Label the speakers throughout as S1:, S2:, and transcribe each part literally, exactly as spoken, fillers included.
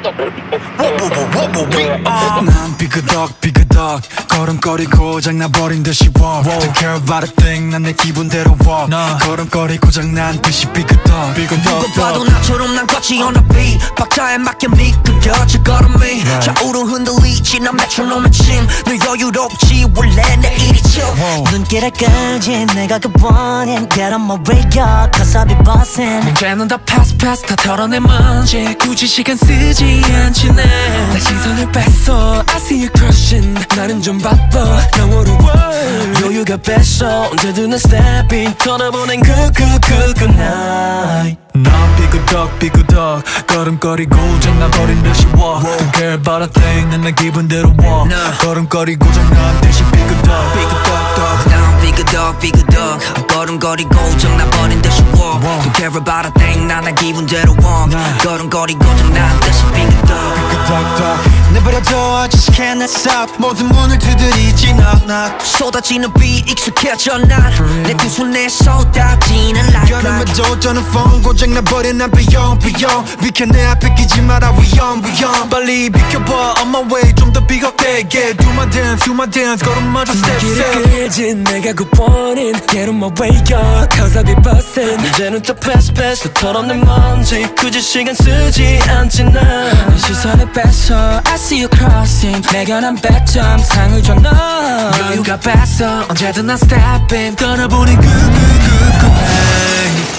S1: 난 삐그덕 삐그덕 걸음걸이 고장나버린 듯이 walk Don't care about a thing 난 내 기분대로 walk 걸음걸이 고장난 듯이 삐그덕 삐그덕
S2: 누가 봐도 나처럼 난 걷지 on a beat 박자에 맞게 미끄러져 걸음이 좌우로 흔들리지 난 메트로놈의 침늘 여유롭지 원래 내 일이죠
S3: 눈길을 끌지 내가 그 원인 Get on my radio cause I'll be bossing
S2: 문제는 다 pass pass 다 털어내 먼지 굳이 시간 쓰지 않지 내 시선을 뺐어 I see you crushing 나는 좀 바빠 Now what a world 여유가 뺐어 언제든 난 stepping 털어보낸 good good good good night
S1: 난 삐그덕 삐그덕 걸음걸이 고장나버린 듯이 walk Don't care about a thing 난 내 기분대로 walk 걸음걸이 고장난 듯이 삐그덕 삐그덕
S2: 난 삐그덕 삐그덕 걸음걸이 고장나버린 듯이 walk Don't care about a thing 난 내 기분대로 walk 걸음걸이 고장난 듯이 삐그덕
S1: 삐그덕 내버려둬 just can't stop 모든 문을 두드리지 knock knock
S2: 쏟아지는 비 익숙해져 난내 두 손에 쏟아지는 like
S1: 여름에도 떠는 phone 고장나버린 난 비용 비용 비켜 내 앞에 끼지 마라 위험 위험 빨리 비켜봐 on my way 좀 더 비겁되게 Do my dance do my dance 걸음마저 step step
S2: 길을 끌지 내가 그 원인 Get on my way up cause I'll be bustin' 이제는 또 pass pass 또 털어낸 먼지 굳이 시간 쓰지 않지 난내 시선을 뺐어 I see you crossing 내가 난 백 점 상을 줘 너 여유가 뺐어 언제든 난 stepping 떠나보낸 good good good good night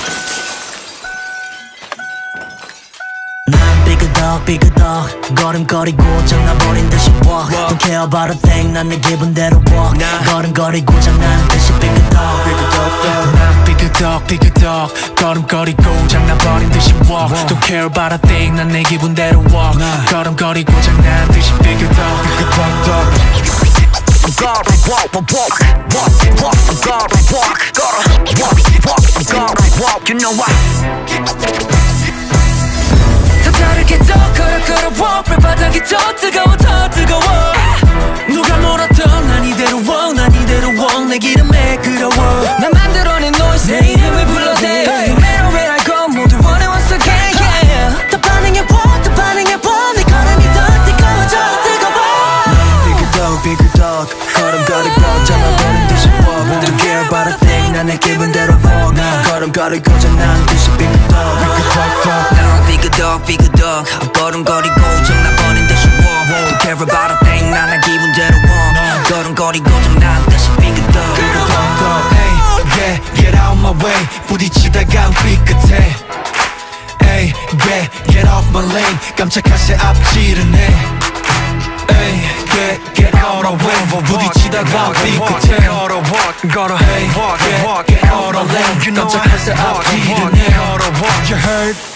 S3: 삐그덕 삐그덕 걸음걸이 고장나버린 듯이 walk Don't care about a thing 난 내 기분대로 walk 걸음걸이 고장난 듯이 삐그덕 삐그덕
S1: 난 삐그덕 삐그덕 걸음걸이 고장나버린 듯이 walk Don't care about a thing 난 내 기분대로 walk 걸음걸이 고장난 듯이 삐그덕 삐그덕
S2: Gotta walk, walk, walk, walk, walk, gotta walk, gotta walk, walk, gotta walk, you know why? 더 다르게 더 걸어 걸어 walk 발바닥이 더 뜨거워 더 뜨거워 누가 뭐라던 난 이대로 walk 난 이대로 walk 내 기름에 끌어워 난 만들어낸 noise 내 이름을 불러대 No matter where I go 모두 원해 once again yeah 더 반응해 walk 더 반응해 walk 내 걸음이 더 뜨거워져 뜨거워
S1: 삐그덕 삐그덕 걸음걸이 고장나버린 듯이 walk Don't care about a thing 난 내 기분대로 walk 걸음걸이 고장난 듯이 삐그덕 삐그덕
S2: 난 삐그덕 삐그덕 걸음걸이 고장나버린 듯이 walk Don't care about a thing 난 내 기분대로 walk 걸음걸이 고장난 듯이 삐그덕
S1: 삐그덕 Hey yeah get out my way 부딪히다가 삐끗해 Hey yeah get off my lane 깜짝한 새 앞지르네 Hey get get out of way 부딪히다가 삐끗해 Gotta hey yeah get out of lane 깜짝한 새 앞지르네 You heard